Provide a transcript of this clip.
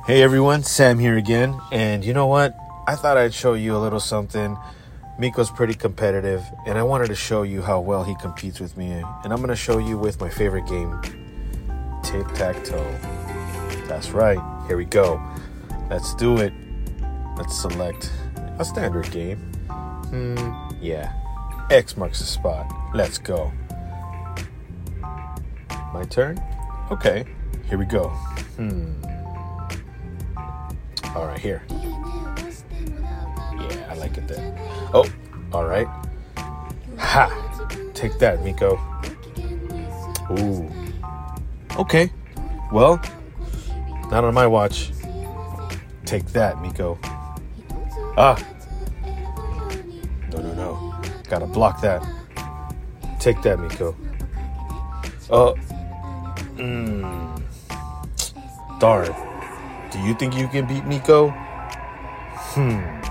Hey everyone, Sam here again, and you know what? I thought I'd show you a little something. Miko's pretty competitive, and I wanted to show you how well he competes with me, and I'm going to show you with my favorite game, Tic-Tac-Toe. That's right, here we go. Let's do it. Let's select a standard game. Yeah, X marks the spot. Let's go. My turn? Okay, here we go. All right, here. Yeah, I like it there. Oh, all right. Ha! Take that, Miko. Ooh. Okay. Well, not on my watch. Take that, Miko. Ah. No. Gotta block that. Take that, Miko. Darn. Do you think you can beat Miko?